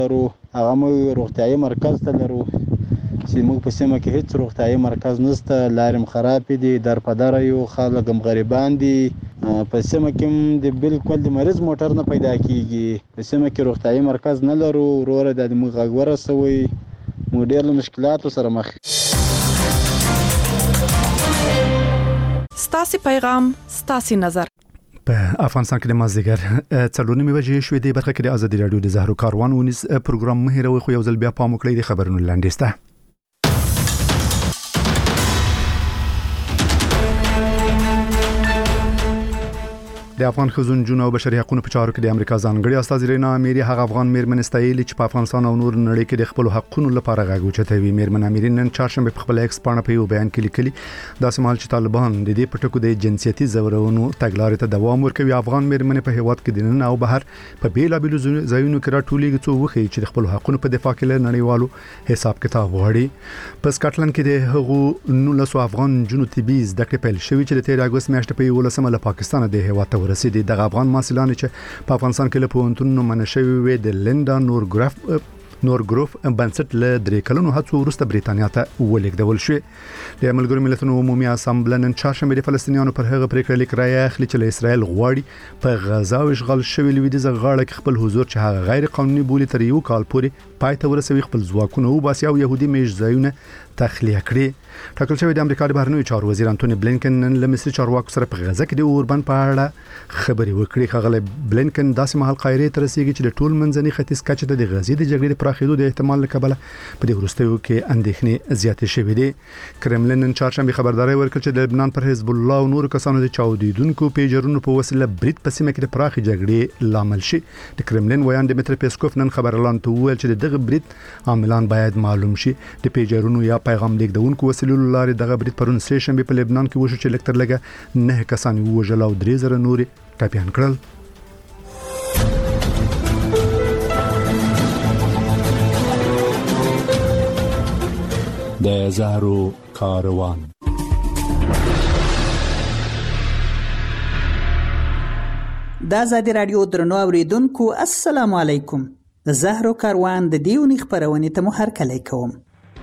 لرو هغه موږ روغتیايي مرکز ته لرو چې موږ په سیمه کې هیڅ روغتیايي مرکز نشته، لارې خراب دي، در په در یو خلک هم غریبان دي. په سیمه کې د بالکل د مریض موټر نه پیدا کیږي، په سیمه کې روغتیايي مرکز نه لرو. وروره د موږ غږ ورسوي، موږ ډېر له مشکلاتو سره مخ. ستاسي پیغام ستاسي نظر. په افغانستان کې د مازدیګر 4:30 بجې شوې د برخه کې د ازادي رادیو د زهرو کاروان ونیس پروګرام مهیروي خو یو ځل بیا پام وکړئ د خبرونو لاندې. د افغان خزون جون او بشري حقوقو په چارو کې د امریکا ځانګړي استاذ رینا اميري هغه افغان میرمن استایلی چې په افغانستان او نور نړۍ کې د خپل حقوقو لپاره غږ اوچتوي. میرمن اميري نن چهارشنبه په خپل ایکس پاڼه په یو بیان کې لیکلي دا سمال چې طالبان د دې پټکو د جنسيتي زورونو تګلارې ته دوام ورکوي. افغان میرمن په هیواد کې د نن او بهر په بیلابیلو ځایونو کې راټولېږي څو وخی چې د خپل حقوقو په دفاع کې نړیوالو حساب کتاب وړي. په سکاټلند کې د هغو 19 افغان جنو تبیز د کپل شوی چې د 13 اگست میاشتې په 11 له پاکستان د هیواد ته ورسېدي. د افغان محصلان چې په افغانستان کې له پوهنتونونو منشوي وي د لیندا نورګروف بنسټ له 3 کلونو هڅو وروسته بریتانیا ته ولېږدول شو. د ملګرو ملتونو عمومي اسامبله نن چهارشنبه د فلسطینیانو پر هغه پریکړه لیک راي اخلي چې له اسرائیل غواړي په غزا او اشغال شوی لویدیځ غاړه کې خپل حضور چې هغه غیر قانوني بولی تر یو کال پورې پای ته ورسوي، خپل ځواکونه او باسي او يهودي میش ځایونه تخلیه کړي. ټاکل شوی د امریکا د بهرنیو چارو وزیر انټونی بلینکن نن له مصر چارواکو سره په غزا کې د اوربند په اړه خبرې وکړي. خغله بلینکن داسې مهال قاهره ته رسیدي چې د ټول منځني ختیځ کچه د غزې د جګړې د پراخېدو د احتمال لکبله په دې وروستیو کې اندېښنې زیاتې شوې دي. کرملین نن چهارشنبه خبرداري ورکړه چې د لبنان پر حزب الله او نور کسانو د چاودیدونکو پیجرونو په وسیله برید په سیمه کې د پراخې جګړې لامل شي. د کرملین ویان ډیمټری پیسکوف نن خبر اعلان وکړ چې دغه برید عاملان باید معلوم شي. د پیجرونو یا پیغام لیږدونکو وسیلو لارې دغه برید پرون سه شنبه په لبنان کې وشو چې لکتر لګه 9 کسان وژل او 3000 نور ټاپیان کړل. د زهرو کاروان. د ازادي رادیو درنو اوریدونکو السلام علیکم. د زهرو کاروان د دیونی خبرونه ته مو هرکلی کوم.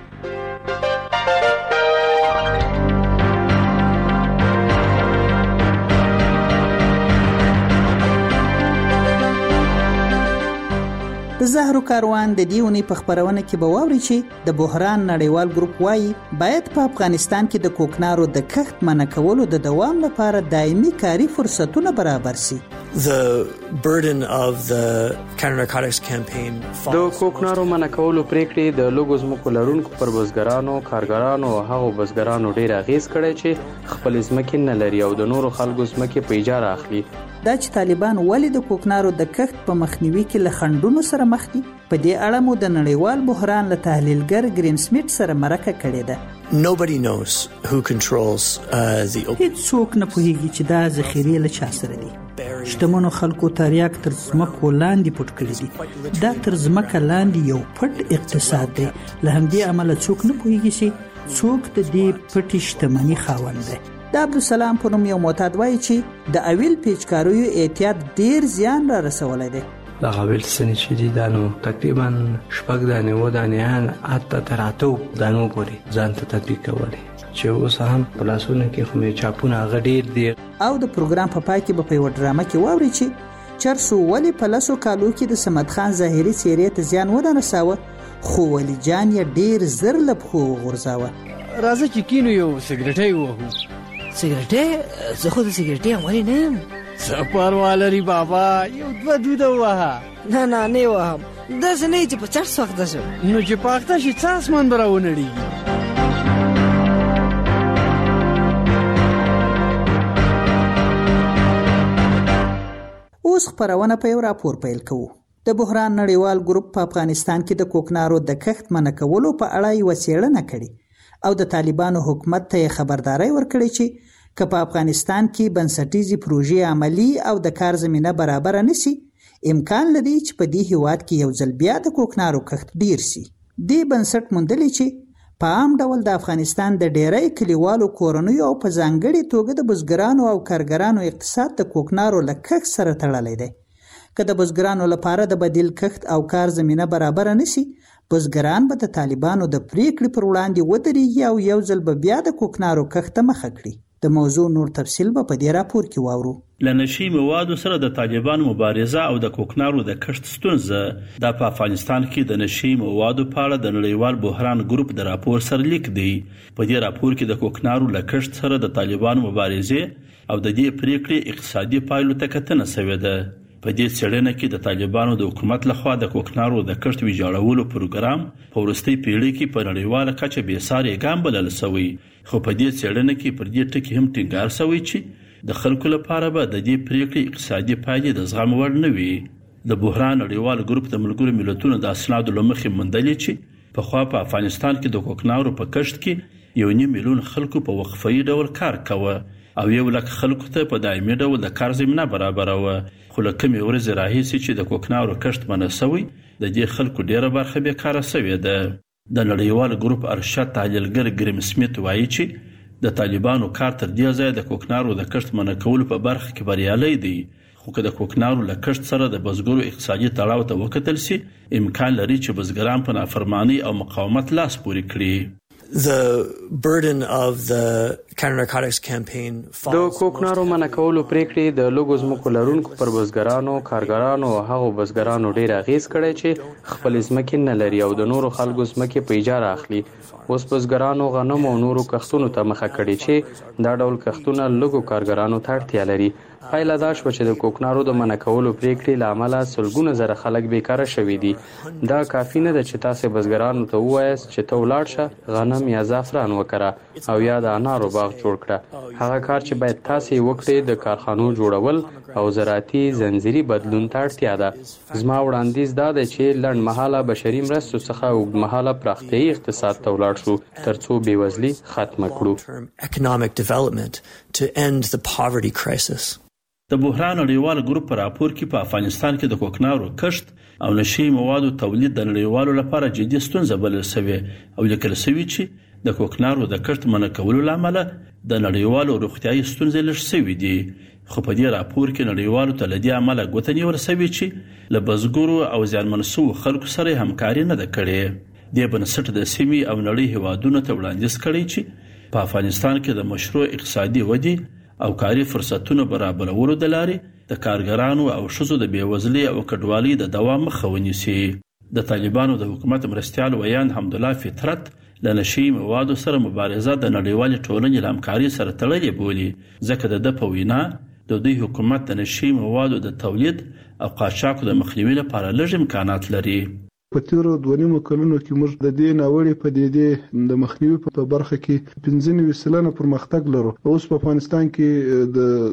د زهرو کاروان د دیونی په خبرونه کې به واوري چې د بحران نړیوال ګروپ وايي باید په افغانستان کې د کوکنارو د کښت منع کولو د دوام لپاره دایمي کاري فرصتونه برابر شي. The burden of the counter-narcotics campaign د کوکنارو منع کولو پریکړې د لوګو ځمکو لرونکو پر بزګرانو، کارګرانو او هغو بزګرانو ډیر اغیز کړی چې خپل ځمکې نه لري او د نورو خلکو ځمکې په اجاره اخلي. دا چې طالبان ولې د کوکنارو د کښت په مخنیوي کې له خنډونو سره مخ دي، په دې اړه مو د نړیوال بحران له تحلیلګر ګرین سمیت سره مرکه کړې ده. Nobody knows who controls the هیڅ څوک نه پوهیږي چې دا ذخیرې له چا سره دي. شتمنو خلکو تریاک تر ځمکو لاندې پټ کړی دي. دا تر ځمکه لاندې یو پټ اقتصاد دی. له همدې امله څوک نه پوهیږي چې څوک د دې پټې شتمنۍ خاوند دی. د عبدالسلام په نوم یو معتاد وایي چې د اویل پیچکاریو احتیاط ډیر زیان را رسولی دی. د اویل سنې چې دي دا نو تقریبا 6 دانې و دانې حتی تر 8 دانو پورې ځان ته تطبیق کولی چې اوس هم پلاسونه کې خو مې چاپونه غډیر دي. او د پروګرام په پای کې به په یو ډرامه کې واوري چې چرسو ولی په لاسو کالو کې د سمد خان ظاهري څیرې ته زیان ونه رساوه، خو ولی جان یې ډیر زر لپخو غورځاوه. راځه چې کینو یو سیګریټي وهو. سیګریټي؟ زه خو د سیګریټي عملی نه یم. څه پروا لري بابا، یو 2 دوده ووهه. نه وهم، داسې نه چې په چرس وخته شم. نو چې په اخته شي څه اسمان به راونړېږي. اوس خبرونه په یو راپور پیل کوو. د بحران نړیوال ګروپ په افغانستان کې د کوکنارو د کښت منع کولو په اړه یو څېړنه کړې او د طالبانو حکومت ته خبرداري ورکړې چې که په افغانستان کې بنسټیزي پروژې عملی او د کار زمينه برابر نشي، امکان لري چې په دې هیواد کې یو ځل بیا د کوکنارو کښت ډیر شي. دې بنسټ موندلې چې په عام ډول د افغانستان د ډیری کلیوالو کورنیو او په ځانګړي توګه د بزګرانو او کارګرانو اقتصاد د کوکنارو له کښت سره تړلی دی. که د بزګرانو لپاره د بدیل کښت او کار زمینه برابر نشي، بزګران به د طالبانو د پریکړې پر وړاندې ودرېږي او یو ځل به بیا د کوکنارو کښت مخه کړي. د موضوع نور تفصیل به په دې راپور کې واورو. له نشي موادو سره د طالبانو مبارزه او د کوکنارو د کښت ستونزه د په افغانستان کې د نشي موادو په اړه د نړیوال بحران ګروپ د راپور سره لیک دی. په دې راپور کې د کوکنارو له کښت سره د طالبانو مبارزه او د دې پریکړې اقتصادي پایلو ته کتنه شوې ده. په دې څېړنه کې د طالبانو د حکومت لخوا د کوکنارو د کښت ویجاړولو پروګرام په وروستۍ پیړۍ کې په نړیواله کچه بې ساري ګام بلل شوی، خو په دې څېړنه کې پر دې ټکي هم ټینګار شوی چې د خلکو لپاره به د دې پریکړې اقتصادي پایلې د زغم وړ نه وي. د بحران نړیوال ګروپ د ملګرو ملتونو د اسنادو له مخې موندلې چې پخوا په افغانستان کې د کوکنارو په کښت کې 1.5 میلیون خلکو په وقفه‌ای ډول کار کاوه او 1 لک خلکو ته په دایمي ډول د کار زمینه برابروه. خو له کومې ورځې راهیسې چې د کوکنارو کښت منع شوی، د دې خلکو ډیره برخه بیکاره شوې ده. د نړیوال ګروپ ارشد تحلیلګر ګریم سمیت وایي چې د طالبانو کار تر دې ځای د کوکنارو د کښت منع کولو په برخه کې بریالی دی، خو که د کوکنارو له کښت سره د بزګرو اقتصادي تړاو ته وکتل شي، امکان لري چې بزګران په نافرمانی او مقاومت لاس پورې کړي. The burden of the counter-narcotics campaign د کوکنارو منع کولو پریکړې د لوګو ځمکو لرونکو پر بزګرانو، کارګرانو او هغو بزګرانو ډیر اغیز کړی چې خپل ځمکې نه لري او د نورو خلکو ځمکې په اجاره اخلي. اوس بزګرانو غنم او نورو کښتونو ته مخه کړې چې دا ډول کښتونه لوګو کارګرانو ته اړتیا لري. پایله دا شوه چې د کوکنارو د منع کولو پریکړې له امله سلګونه زره خلک بیکاره شوي دي. دا کافي نه ده چې تاسې بزګرانو ته ووایاست چې ته ولاړ شه، غنم یا زعفران وکره او یا د انارو باغ جوړ کړه. هغه کار چې باید تاسې وکړئ د کارخانو جوړول او زراعتي زنجیري بدلون ته اړتیا ده. زما وړاندیز دا دی چې لنډمهاله بشري مرستو څخه اوږدمهاله پراختیایي اقتصاد ته ولاړ شو ترڅو بېوزلي ختمه کړو. economic development to end the poverty crisis. د بحران نړیوال ګروپ په راپور کې په افغانستان کې د کوکنارو کښت او نشي موادو تولید د نړیوالو لپاره جدي ستونزه بلل شوی او لیکل شوی چې د کوکنارو د کښت منع کولو لامل د نړیوالو روغتیايي ستونزې لږ شوي دي. خو په دې راپور کې نړیوالو ته له دې عمله ګوته نیول شوې چې له بزګرو او زیانمن شوو خلکو سره همکاري نه ده کړې. دې بنسټ د سیمې او نړۍ هیوادونو ته وړاندیز کړی چې په افغانستان کې د مشروع اقتصادي ودې او کاري فرصتونو برابرولو د لارې د کارګرانو او ښځو د بېوزلۍ او کډوالۍ د دوام مخه ونیسي. د طالبانو د حکومت مرستیال ویان حمدالله فطرت له نشي موادو سره مبارزه د نړیوالې ټولنې له همکارۍ سره تړلې بولي، ځکه د ده په وینا د دوی حکومت د نشي موادو د تولید او قاچاقو د مخنیوي لپاره لږ امکانات لري. په تیرو 2.5 کلونو کې موږ د دې ناوړې پدیدې د مخنیوي په برخه کې 15% پرمختګ لرو. اوس په افغانستان کې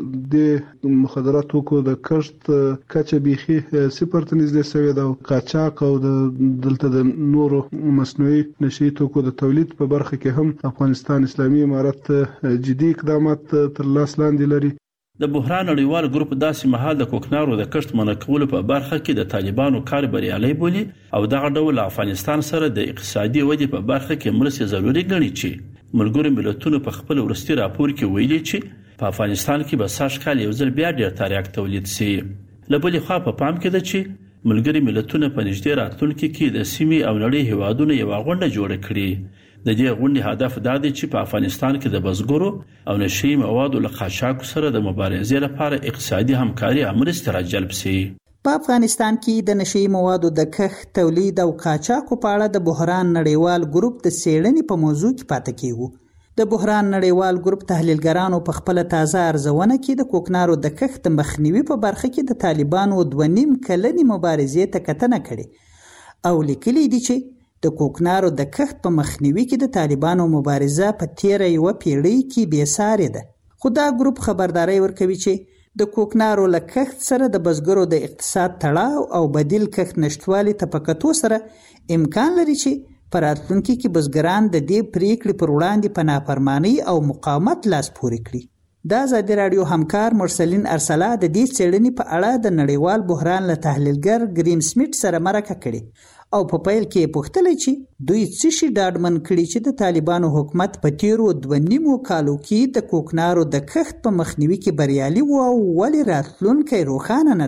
د مخدرات توکو د کښت کچه بيخي 0 ته نږدې شوې ده. قاچاق او دلته د نورو مصنوعي نشي توکو د تولید په برخه کې هم افغانستان اسلامي امارت جدي اقدامات تر لاس لاندې لري. د بحران نړیوال ګروپ داسې مهال د کوکنارو د کښت منع کولو په برخه کې د طالبانو کار بریالی بولي او دغه ډول افغانستان سره د اقتصادي ودې په برخه کې مرستې ضروري ګڼي چې ملګرو ملتونو په خپل وروستي راپور کې ویلي چې په افغانستان کې به سږ کال یو ځل بیا ډیر تریاک تولید شي. له بلې خوا په پام کې ده چې ملګري ملتونه په نږدې راتلونکي کې د سیمې او نړۍ هیوادونو یوه غونډه جوړه کړي. د دې غونډې هدف دا دی چې په افغانستان کې د بزګرو او نشي موادو له قاچاقو سره د مبارزې لپاره اقتصادي همکاري او مرستې راجلب شي. په افغانستان کې د نشي موادو د کښت، تولید او قاچاقو په اړه د بحران نړیوال ګروپ د څېړنې په موضوع کې پاتې کیږو. د بحران نړیوال ګروپ تحلیلګرانو په خپل تازه ارزونه کې د کوکنارو د کښت مخنیوي په برخه کې د طالبانو 2.5 کلنې مبارزې ته کتنه کړې او لیکلي دي چې د کوکنارو د کښت په مخنیوي کې د طالبانو مبارزه په تیره یوه پیړۍ کې بې سارې ده. خو دا ګروپ خبرداری ورکوي چې د کوکنارو له کښت سره د بزګرو د اقتصاد تړاو او بدیل کښت نشتوالي ته په کتو سره امکان لري چې په راتلونکي کې بزګران د دې پریکړې پر وړاندې په نافرمانۍ او مقاومت لاس پورې کړي. د ازادي راډیو همکار مرسلین ارسلا د دې څېړنې په اړه د نړیوال بحران له تحلیلګر ګریم سمیت سره مرکه کړې او په پیل کې پوښتنه چې دوی څه شي ډاډمن کړي چې د طالبانو حکومت په تیرو 2.5 کالو کې د کوکنارو د کښت په مخنیوي کې بریالي و او ولې راتلونکی روښانه نه دی.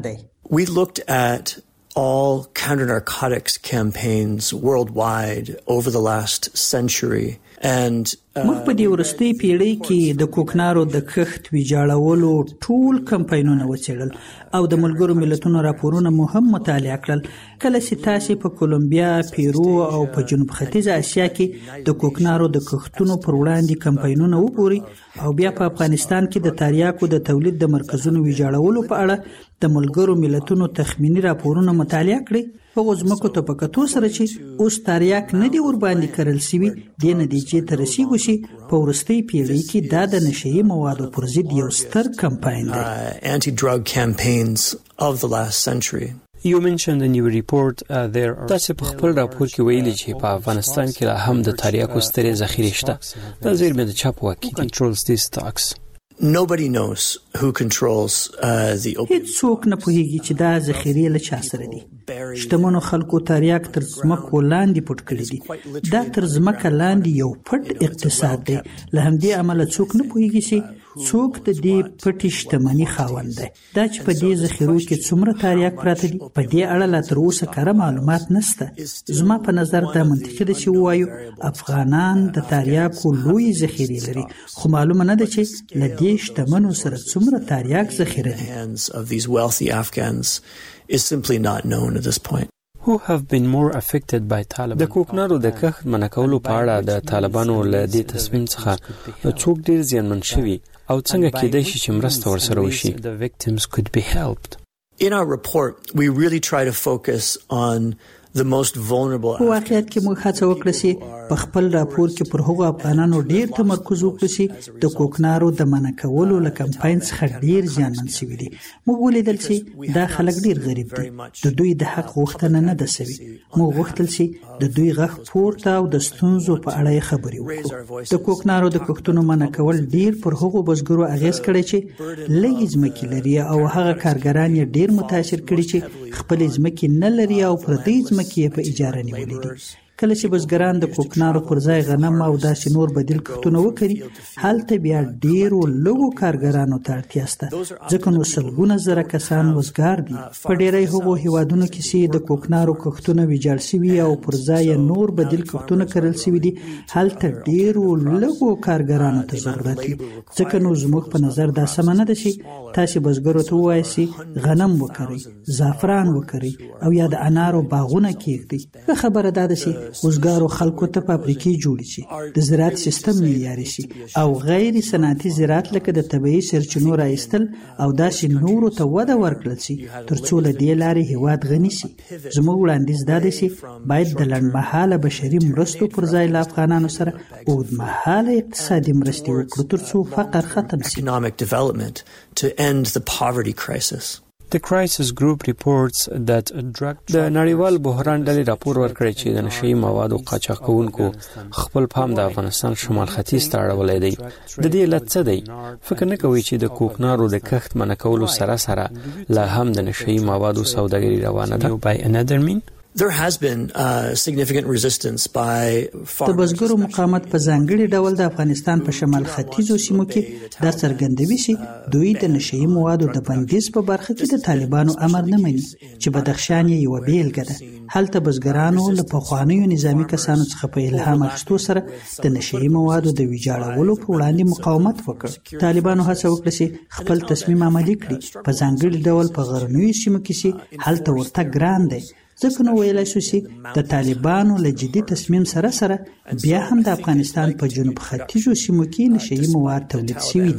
We looked at all counter-narcotics campaigns worldwide over the last century and موږ په دې وروستۍ پیړۍ کې د کوکنارو د کښت ویجاړولو ټول کمپاینونه وڅېړل او د ملګرو ملتونو راپورونه مو هم مطالعه کړل. کله چې تاسې په کولمبیا، پیرو او په جنوب ختیځه اسیا کې د کوکنارو د کښتونو پر وړاندې کمپاینونه وګورئ او بیا په افغانستان کې د تریاکو د تولید د مرکزونو ویجاړولو په اړه د ملګرو ملتونو تخمینی راپورونه مطالعه کړئ، هغو ځمکو ته په کتو سره چې اوس تریاک نه دي ورباندې کرل سوي، دې نتیجې ته رسیږو چې په وروستۍ پیړۍ کې دا د نشهیي موادو پر ضد یو ستر کمپاین دی. Anti-drug campaigns of the last century. You mentioned in your report there are تاسو په خپل راپور کې ویلي چې په افغانستان کې لا هم د تریاکو سترې ذخیرې شته. دا زیرمې د چا په واک کې دي؟ Controls these stocks. Nobody knows who controls the opium. هیڅ څوک نه پوهیږي چې دا ذخیرې له چا سره دي. شتمنو خلکو تریاک تر ځمکو لاندې پټ کړی دي. دا تر ځمکه لاندې یو پټ اقتصاد دی. له همدې امله څوک نه پوهیږي چې څوک د دې پټې شتمنۍ خاوند دی. دا چې په دې ذخیرو کې څومره تریاک پراته دي په دې اړه لا تر اوسه کره معلومات نشته. زما په نظر دا منطقي ده چې ووایو افغانان د تریاکو لوی ذخیرې لري، خو معلومه نه ده چې له دې شتمنو سره څومره تریاک ذخیره دي. Of these wealthy Afghans is simply not known at this point. Who have been more affected by Taliban? د کوکنارو د کښت منع کولو په اړه د طالبانو له دې تصمیم څخه څوک ډیر زیانمن شوي او څنګه کېدای شي چې مرسته ورسره وشي؟ The victims could be helped. In our report, we really try to focus on the most vulnerable. په واقعیت کې موږ هڅه وکړه چې په خپل راپور کې پر هغو افغانانو ډیر تمرکز وکړو چې د کوکنارو د منع کولو له کمپاین څخه ډیر زیانمن شوي دي. موږ ولیدل چې دا خلک ډیر غریب دي، د دوی د حق غوښتنه نه ده سوي. موږ غوښتل چې د دوی غږ پورته او د ستونزو په اړه یې خبرې وکړو. د کوکنارو د کښتونو منع کول ډیر پر هغو بزګرو اغیز کړی چې لږې ځمکې لري او هغه کارګران یې ډیر متاثر کړي چې خپلې ځمکې نه لري او پردۍ ځمکې په اجاره نیولې دي. کله چې بزګران د کوکنارو پر ځای غنم او داسې نور بدیل کښتونه وکړي، هلته بیا ډیرو لږو کارګرانو ته اړتیا شته، ځکه نو سلګونه زره کسان وزګار دي. په ډیری هغو هیوادونو کې چې د کوکنارو کښتونه ویجاړ شوي او پر ځای نور بدیل کښتونه کرل شوي دي، هلته ډیرو لږو کارګرانو ته ضرورت وي. ځکه نو زموږ په نظر دا سمه نه ده چې تاسې بزګرو ته ووایئ چې غنم وکرئ، زعفران وکرئ او یا د انارو باغونه کیږدئ. ښه خبره دا ده چې وزګارو خلکو ته فابریکې جوړې شي، د زراعت سیستم معیاري شي او غیر صنعتي زراعت لکه د طبیعي سرچینو رایستل او داسې نورو ته وده ورکړل شي ترڅو له دې لارې هیواد غني شي. زموږ وړاندیز دا دی چې باید د لنډمهاله بشري مرستو پر ځای له افغانانو سره اوږدمهاله اقتصادي مرستې وکړو ترڅو فقر ختم شي. Economic development to end the poverty crisis. The crisis group reports that د نړیوال بحران ډلې راپور ورکړی چې د نشهیي موادو قاچاق کوونکو خپل پام د افغانستان شمال ختیځ ته اړولی دی. د دې علت څه دی؟ فکر نه کوئ چې د کوکنارو د کښت منع کولو سره سره لا هم د نشهیي موادو سوداګري روانه ده؟ By another mean? There has been significant resistance by د بزګرو مقاومت په ځانګړي ډول د افغانستان په شمال ختیځو سیمو کې دا څرګندوي چې دوی د نشهیي موادو د بندیز په برخه کې د طالبانو امر نه مني، چې بدخشان یې یوه بیلګه ده. هلته بزګرانو له پخوانیو نظامي کسانو څخه په الهام اخیستو سره د نشهیي موادو د ویجاړولو په وړاندې مقاومت وکړ. طالبانو هڅه وکړه چې خپل تصمیم عملي کړي، په ځانګړي ډول په غرنیو سیمو کې چې هلته ورتګ ګران دی. ځکه نو ویلای شو چې د طالبانو له جدي تصمیم سره سره بیا هم د افغانستان په جنوب ختیځو سیمو کې نشهیي مواد تولید شوي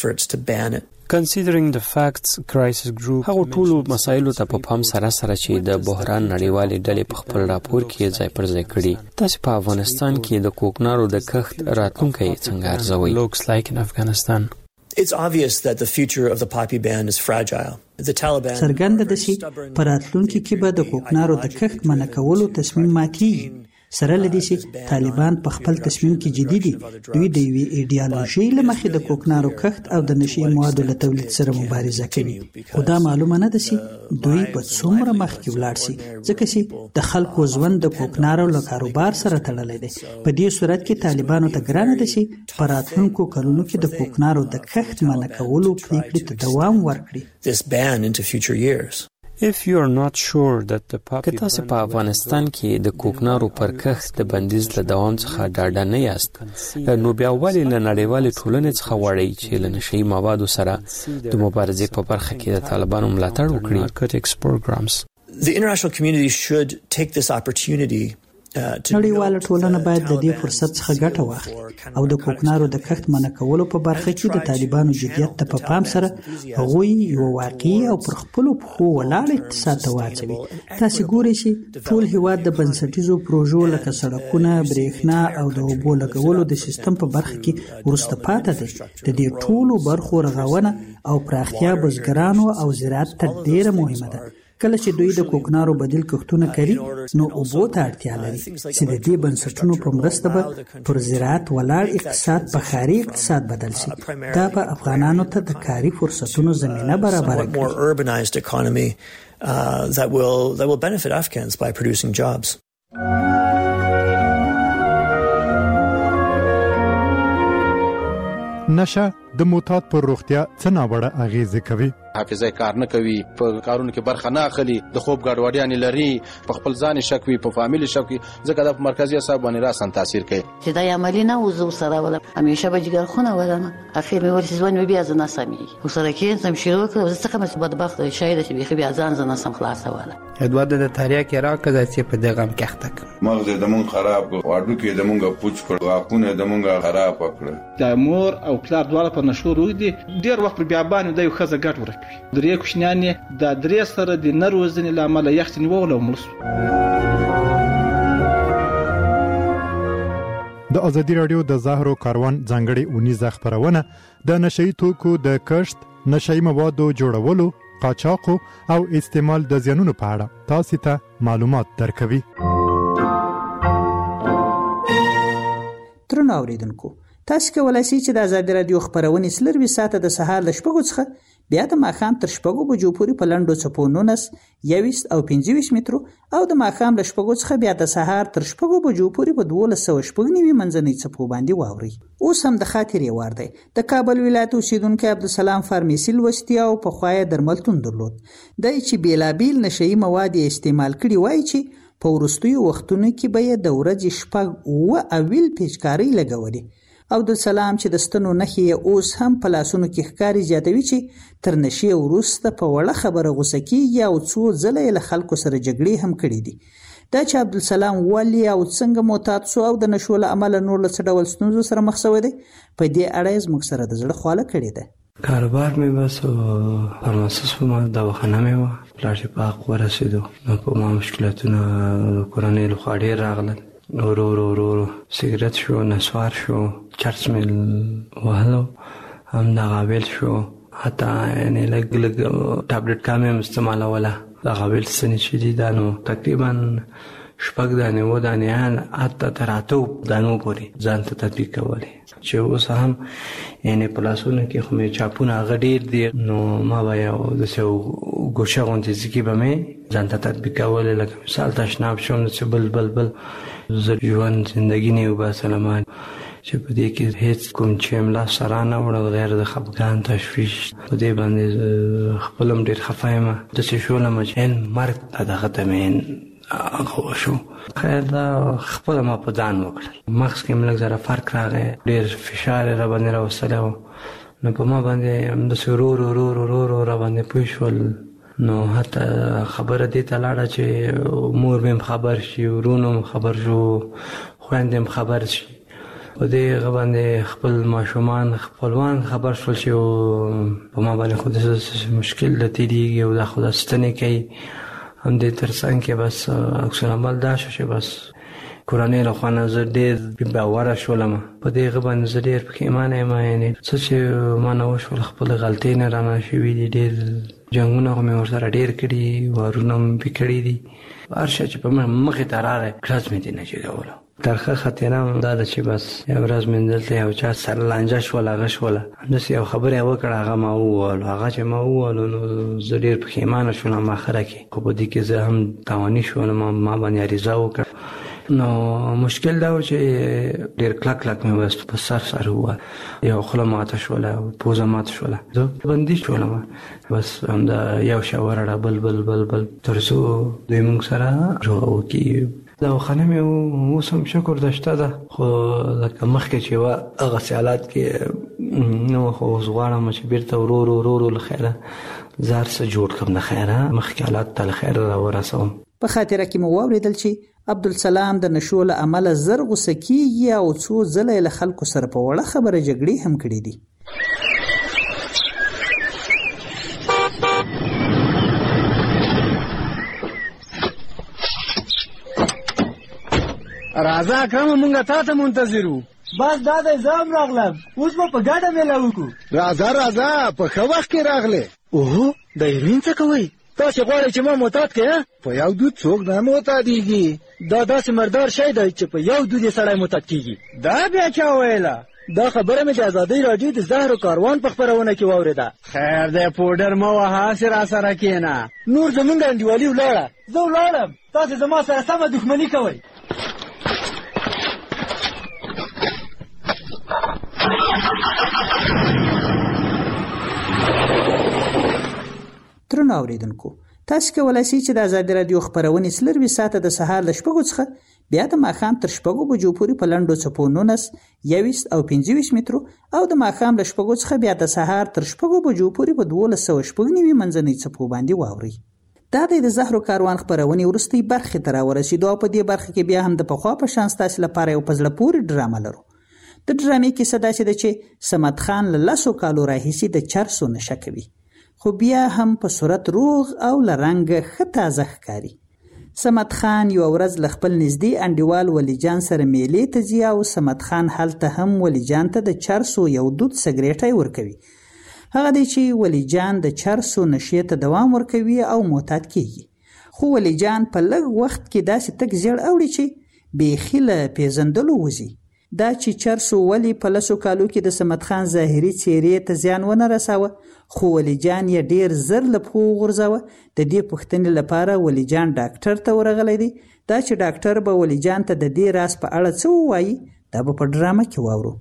دي. Considering the facts, crisis group هغه ټولو مسایلو ته په پام سره سره چې د بحران نړیوالې ډلې په خپل راپور کې ځای پر ځای کړي، تاسو په افغانستان کې د کوکنارو د کښت راتلونکی څنګه ارزوئ؟ Looks like in Afghanistan. It's obvious that the future of the poppy ban is fragile. The Taliban څرګنده ده چې په راتلونکي کې به د کوکنارو د کښت منع کولو تصمیم ماتیږي. سره له دې چې طالبان په خپل تصمیم کې جدي دي، دوی د یوې ایډیالوژۍ له مخې د کوکنارو کښت او د نشهیي موادو له تولید سره مبارزه کوي. خو دا معلومه نه ده چې دوی به څومره مخکې ولاړ شي، ځکه چې د خلکو ژوند د کوکنارو له کاروبار سره تړلی دی. په دې صورت کې طالبانو ته ګرانه ده چې په راتلونکو کلونو کې د کوکنارو د کښت منع کولو پریکړې ته دوام ورکړي. This ban into future years. که تاسو په افغانستان کې د کوکنارو پر کښت د بندیز له دوام څخه ډاډه نه یاست، نو بیا ولې له نړیوالې ټولنې څخه غواړئ چې له نشهیي موادو سره د مبارزې په برخه کې د طالبانو ملاتړ وکړي؟ The international community should take this opportunity نړیواله ټولنه باید د دې فرصت څخه ګټه واخلي او د کوکنارو د کښت منع کولو په برخه کې د طالبانو جديت ته په پام سره هغوی یو واقعي او پر خپلو پښو ولاړ اقتصاد ته واچوي. تاسو ګورئ چې ټول هیواد د بنسټیزو پروژو لکه سړکونه، برېښنا او د اوبو لګولو د سیستم په برخه کې وروسته پاتې دی. د دې ټولو برخو رغونه او پراختیا بزګرانو او زراعت ته ډیره مهمه ده. کله چې دوی د کوکنارو بدیل کښتونه کوي نو اوبو ته اړتیا لري چې د دې بنسټونو په مرسته به پر زراعت ولاړ اقتصاد په ښاري اقتصاد بدل شي. دا به افغانانو ته د کاري فرصتونو زمینه برابره کړي. that will benefit Afghans by producing jobs. نشه د معتاد پر روغتیا څه ناوړه اغیزه کوي؟ حافظه کار نه کوي، په کارونو کې برخه نه اخلي، د خوب ګډوډیاں لري، په خپل ځان شک وي، په فامیل شک وي، ځکه د مرکزی اعصاب باندې راسن تاثیر کوي. چې دا عملی نه وزو سره ولا همیشه به جګر خونه ولنه اخر مې ورسې ځوان بیا ځنه سمي وسره کې سم شروع کړ څه کوم بدبخت شاید چې بیا ځان سم خلاص ولا ادوار د تاریخ راکړه چې په دغه مخته مغز د مون خراب واډو کې د مونږه پوچ کړ واکونه د مونږه خراب کړ. د مور او پلار دواړه په نشو روغ دي، ډیر وخت بیا باندې د یو خزه ګټ ورکوي. درې کوشنیانې د درې سره د نروزنې لامل یختنی وول او ملس. د ازادي رادیو د زهرو کاروان ځانګړي اونیزه خبرونه د نشئی توکو د کښت، نشئی موادو جوړولو، قاچاق او استعمال د زیانونو په اړه تاسو ته معلومات درکوي. ترنو اوریدونکو، تاسو کولای شئ چې د ازادي رادیو خبرونه سلروي ساعته د سهار ل شپږو څخه بیا د ماښام تر شپږو بجو پورې په لنډو څپو 19 21 او 25 مترو او د ماښام له شپږو څخه بیا د سهار تر شپږو بجو پورې په 1290 منځنۍ څپو باندې واوري. اوس هم د خاطرې وار دی. د کابل ولایت اوسیدونکو عبدالسلام فارمیسی لوستی او په خوایه درملتون درلود. د چې بیلابیل نشئی مواد استعمال کړي وای چې په ورستیو وختونو کې به د ورځې شپږ او اویل پیچکاری لګولې. عبدالسلام چې د ستنو نخي اوس هم په لاسونو کې ښکاری زیاتوي چې تر نشي ورسته په وړه خبره غوسه کیږي او څو ځله له خلکو سره جګړې هم کړې دي. دا چې عبدالسلام ولی او څنګه معتاد سو او د نشو له عمل نور له څه ډول ستونزو سره مخ شوی دی، په دې اړه زموږ سره د زړه خواله کړې ده. کاروبار مې بس فارماسیست ما دواخانه مې و پلاش پاک ورسېدو نو په ما مشکلاتونه کورنۍ له خاډې راغلل. ورو سیګریټ شو، نسوار شو، چرس مې وهلو، هم دا غاویل شو، حتی یعنی لږ ټابلیټ کامې هم استعمالوله. دا غاویل څه چې دي دا نو تقریبا 6 دانې و دانې حتی تر 8 دانو پورې ځان ته تطبیق کولی چې اوس هم یعنی په لاسونو کې خو مې چاپونه هغه ډېر دي نو ما به یو داسې ګوشه غوندې ځکې به مې ځان ته تطبیق کولی. لکه مثال تشناب شوم چې بل زه ژوند زندګي نه وباسلم چې په دې کې هیڅ کوم چې املا سره نه وړل غیر د خپګان تشویش په دې باندې خپلم ډېر خفه یم. داسې شولم چې مرګ دغه ته مې هغه شو. خیر دا خپل ما په ځان وکړل. مغز کې مې لږ ذره فرق راغی، ډېر فشار را باندې راوستلی و نو په ما باندې داسې ورو را باندې پوه شول. نو حتی خبره دې ته لاړه چې مور مې خبر شي، ورونو خبر شو، خویندې هم خبر شي. په دې باندې خپل ماشومان خپلوان خبر شول چې په ما باندې خو داسې مشکل د تېرېږي او دا خو دا ستنې کوي. هم دې تر څنګ کې بس عکس العمل دا شو چې بس کورنۍ له خوا نه زه ډېر باوره شولم. په دې باندې زه ډېر پښیمانه یم. یعنې څه چې ما نه وشول خپلې غلطۍ نه رانه شوي دي. ډېر جنګونه خو مې ورسره ډېر کړي، وارونه مې پې کړي دي. هر شی چې په مخې ته راغی کړز مې دې نه جګولو. ترخه خاطره دا ده چې بس یو ورځ مې دلته یو چا سره لانجه شوله، هغه شوله، همداسې یو خبره یې وکړه، هغه ما وویلو. هغه چې ما وویلو نو زه ډېر پښیمانه شولم آخره کې. خو په دې کې زه هم تاواني شولم، ما باندې عریضه وکړه نو مشکل دا و چې ډېر کلک مې بس په سر هوا یو خوله ماته شوله پوزه ماته شوله زه بندي شولم بس همدا یو شاوره بل تر څو دوی موږ سره روغه وکړي دواخانه مې اوس هم شکر دشته ده خو لکه مخکې چې وه هغسې حالات کې نو خو اوس غواړم چې بېرته ورو له خیره زه هر څه جوړ کړم د خیره مخکې حالات ته له خیره راورسوم. په خاطره کې مو واورېدل چې عبدالسلام د نشو له امله زر غوسه کېږي او څو ځله یې له خلکو سره په وړه خبره جګړې هم کړې دي. راځه اکرمه مونږ تا ته منتظر وو. بس دا دی زه هم راغلم اوس به په ګډه میله وکړو. راځه په ښه وخت کې راغلې. اوهو د هیروین څه کوئ؟ تاسې غواړئ چې ما معتاد کړې؟ په یو دود څوک نه معتادېږي. دا داسې مردار شی دی چې په یو دود یې سړی معتاد کېږي. دا بیا چا ویله؟ دا خبره مې د ازادۍ راډیو د زهرو کاروان په خپرونه کې واورېده. خیر دی پوډر مه وهه هسې راسره کښېنه. نور زمونږ انډیوالي ولاړه. زه ولاړم تاسې زما سره سمه دښمني کوئ. درنو اوریدونکو تاسو کولای شئ چې د ازادي رادیو خبرونه سلروي ساعته د سهار ل 8:00 څخه بیا د ماښام تر 8:00 بجو پورې په لنډو څپو 19 21 او 25 مترو او د ماښام ل 8:00 څخه بیا د سهار تر 8:00 بجو پورې په 1290 منځنۍ څپو باندې واوري. دا د زهرو کاروان خبرونه ورستي برخه تر ورسېدو او په دې برخه کې بیا هم د پخوا په شان تاسو لپاره یو پزله پورې ډرامه لرو. د ډرامې کې صدا چې د سمد خان له 10 کالو راهیسي د چرسو نشه کوي خو بیا هم په صورت روغ او لرنګ ښه تازه ښکاري. سمد خان یو ورځ له خپل نږدې انډیوال ولی جان سره میلې ته ځي او سمد خان هلته هم ولی جان ته د چرسو یو دود سګریټ ورکوي. هغه دی چې ولی جان د چرسو نشې ته دوام ورکوي او معتاد کیږي. خو ولی جان په لږ وخت کې داسې تک زیړ اوړي چې بیخي له پیژندلو وځي. دا چې چرسو ولی په 10 کالو کې د سمد خان ظاهري څېرې ته زیان ونه رساوه خو ولی جان یې ډیر زر له پښو غورځاوه. د دې پوښتنې لپاره ولی جان ډاکټر ته ورغلی دی. دا چې ډاکټر به ولی جان ته د دې راز په اړه څه ووایي دا به په ډرامه کې واورو.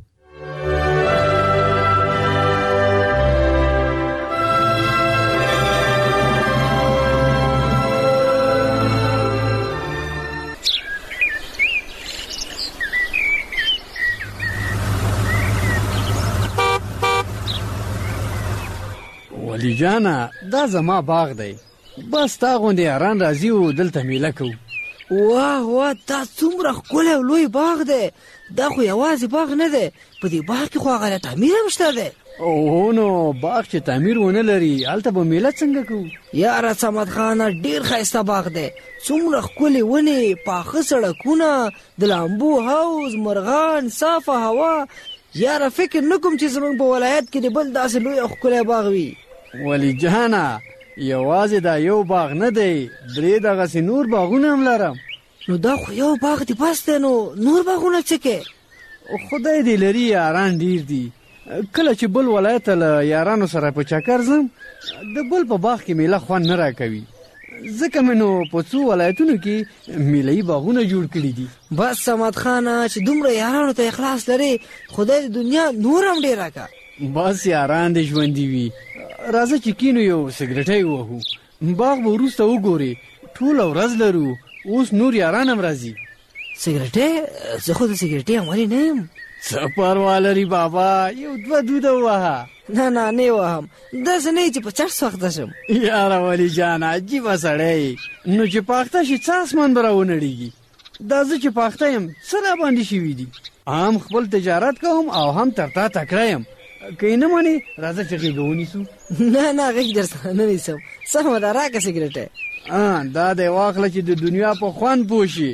ولی جانا دا زما باغ دی بس تا غوندې یاران راځي او دلته میله کوو. واه دا څومره ښکلی او لوی باغ دی. دا خو یوازې باغ نه دی په دې باغ کې خو هغه تعمیر هم شته دی. اوه نو باغ چې تعمیر ونه لري هلته به میله څنګه کوو؟ یاره صمد خانه ډېر ښایسته باغ دی. څومره ښکلې ونې پاخه سړکونه د لامبو حوض مرغان صافه هوا. یاره فکر نه کوم چې زموږ په ولایت کې د بل داسې لوی او ښکلی باغ وي. ولی جانا یوازې دا یو باغ نه دی 3 دغسې نور باغونه هم لرم. نو دا خو یو باغ دی بس دی نو نور باغونه څه کې؟ خدای دې لري یاران ډیر دي. کله چې بل ولایت له یارانو سره په چکر ځم د بل په باغ کې میله خوند نه راکوي ځکه مې نو په څو ولایتونو کې میله‌یي باغونه جوړ کړي دي. بس صمد خانه چې دومره یارانو ته اخلاص لري خدای د دنیا نور هم ډېر راکړه. بس یاران دې ژوندي وي. راځه چې کینو یو سګریټی ووهو. باغ به وروسته وګورې ټوله ورځ لرو. اوس نور یاران هم راځي. سګریټی؟ زه خو د سګریټۍ عملي نه یم. څه پروا لري بابا یو 2 دوده ووهه. نه وهم داسې نه چې په چرس وخته شم. یاره ولی جان عجیبه سړی نو چې پاخته شي څه اسمان به راونړېږي. دا زه چې پاخته یم څه راباندې شوي دي. هم خپل تجارت کوم او هم تر تا تکړه یم. که یې نه منې راځه چې غېږه ونیسو. نه غېږ در سره نه نیسم. سمه ده راکړه سګریټی. دا دی واخله چې د دنیا په خوند پوه شي.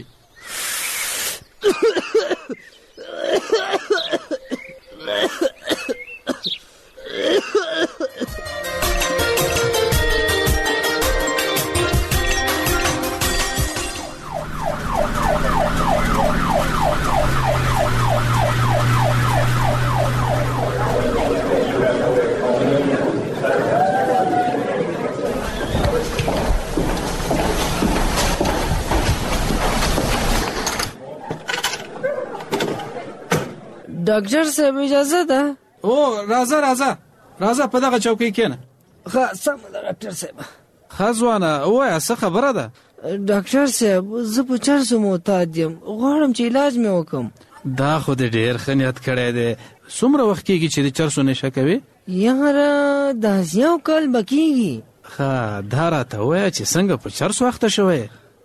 ډاکټر صاحب اجازه ده؟ او راځه په دغه چوکۍ کېنه. ښه سم ده ډاکټر صاحب. ښه ځوانه ووایه څه خبره ده؟ ډاکټر صاحب زه په چرسو معتاد یم، غواړم چې علاج مې وکم. دا خو دې ډېر ښه نیت کړی دی. څومره وخت کېږي چې د چرسو نشه کوې؟ یاره داسې یو کال به کېږي. ښه دا راته ووایه چې څنګه په چرسو اخته شوی؟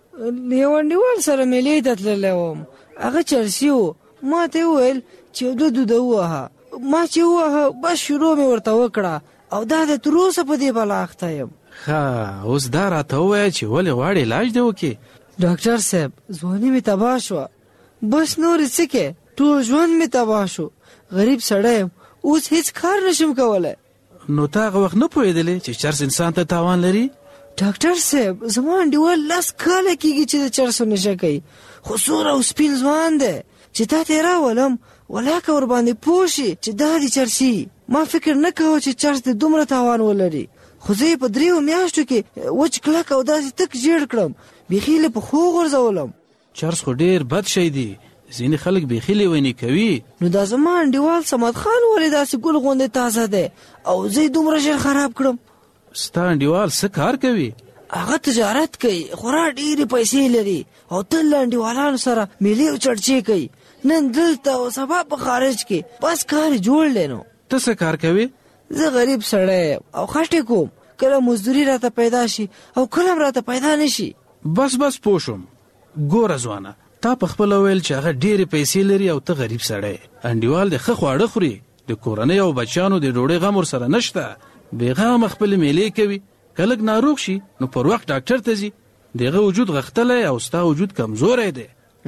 یو انډیوال سره میلې ته تللی وم، هغه چرسي و. ما ته وویل چې دوده ووهه. ما چې ووهه بس شروع مې ورته وکړه او دا د تر اوسه په دې بلا اخته یم. ښه اوس دا راته ووایه چې ولې غواړې علاج دې وکړې؟ ډاکټر صاحب ځواني مې تباه شوه، بس نورې څه کې ټول ژوند مې تباه شو. غریب سړی یم، اوس هیڅ کار نشم کولی. نو تا هغه وخت نه پوهېدلې چې چرس انسان ته تاوان لري؟ ډاکټر صاحب زما انډیوال 10 کاله کېږي چې د چرسو نشه کوي، خو سور او سپین ځوان دی چې تا ته یې راولم ولاکه ورباندې پوه شي چې دا دې چرسي. ما فکر نه کوه چې چرس دې دومره تاوان ولري، خو زه یې په 3 میاشتو کې وچ کلک او داسې تک ژیړ کړم، بیخي له پښو غورځولم. چرس خو ډېر بد شی دی، ځینې خلک بیخي لیوني کوي. نو دا زما انډیوال صمد خان ولې داسې ګل غوندې تازه دی او زه یې دومره ژر خراب کړم؟ ستا انډیوال څه کار کوي؟ هغه تجارت کوي، خورا ډېرې پیسې لري او تل له انډیوالانو سره میلې او چړچې کوي، نن دلته او سبا په خارج کې، بس کار یې جوړ دی. نو ته څه کار کوې؟ زه غریب سړی او خټې کوم، کله مزدوري راته پیدا شي او کله راته پیدا نشي. بس پوه شوم. ګوره ځوانه، تا په خپله ویل چې هغه ډېرې پیسې لري او ته غریب سړی. انډیوال د ښه خواړه خوري، د کورنۍ او بچیانو د ډوډۍ غم ورسره نشته، بېغمه خپلې میلې کوي. که لږ ناروغ شي نو پر وخت ډاکټر ته ځي. دغه وجود غښتلی او ستا وجود کمزوری دی.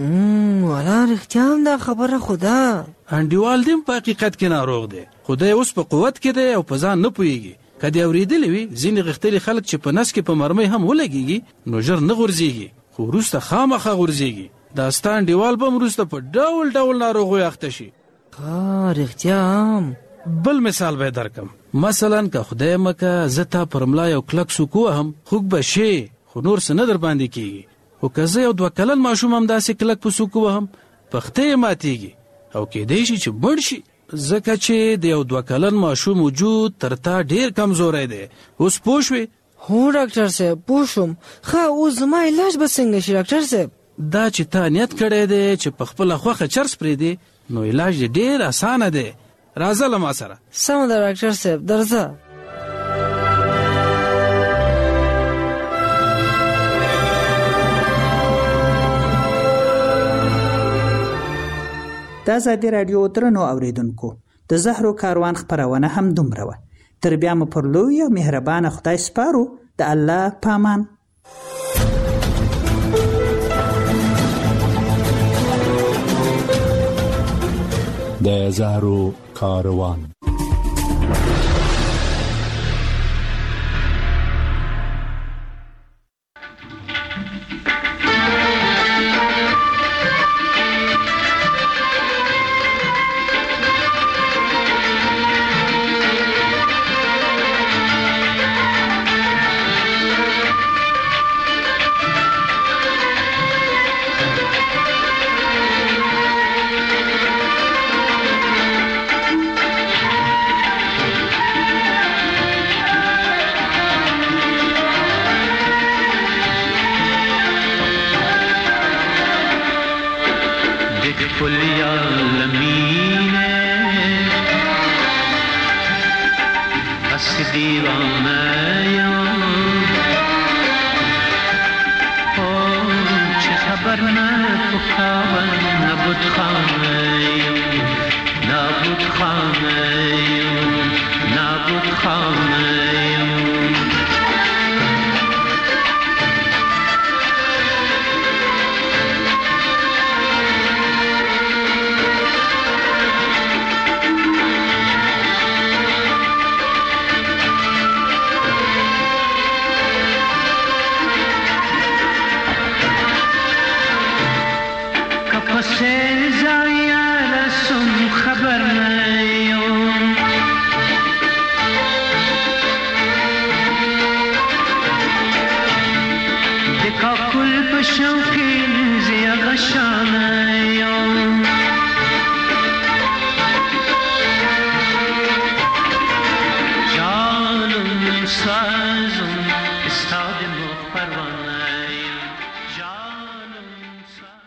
والا رښتیا هم دا خبره خو ده. انډیوال دې په حقیقت کې ناروغ دی، خو دی اوس په قوت کې دی او په ځان نه پوهېږي. که دې اورېدلی وي ځینې غښتلي خلک چې په نس کې په مرمۍ هم ولګېږي نو ژر نه غورځېږي، خو وروسته خامخا غورځېږي. دا ستا انډیوال به هم وروسته په ډول ډول ناروغیو اخته شي. رښتیا هم. بل مثال به یې درکم. مثلا که خدای مکه زه تا پر ملا یو کلک سوک ووهم، خوږ به شې، خو نور څه نه در باندې کېږي. خو که زه یو 2 کلن ماشوم هم داسې کلک په سوک ووهم، پښتۍ یې ماتېږي او کېدی شي چې مړ شي، ځکه چې د یو 2 کلن ماشوم وجود تر تا ډېر کمزوری دی. اوس پوه شوې؟ هو ډاکټر صاحب پوه شوم. ښه اوس زما علاج به څنګه شي ډاکټر صاحب؟ دا چې تا نیت کړی دی چې په خپله خوښه چرس پرېږدې نو علاج دې ډېر اسانه دی. راځه له ما سره. سمه ده ډاکټر صاحب درځه. د ازادي راډیو درنو اوریدونکو، د زهرو کاروان خپرونه هم دومره وه. تر بیا مو پر لوی او مهربانه خدای سپارو. د الله پامان. د زهرو کاروان. نابود خانه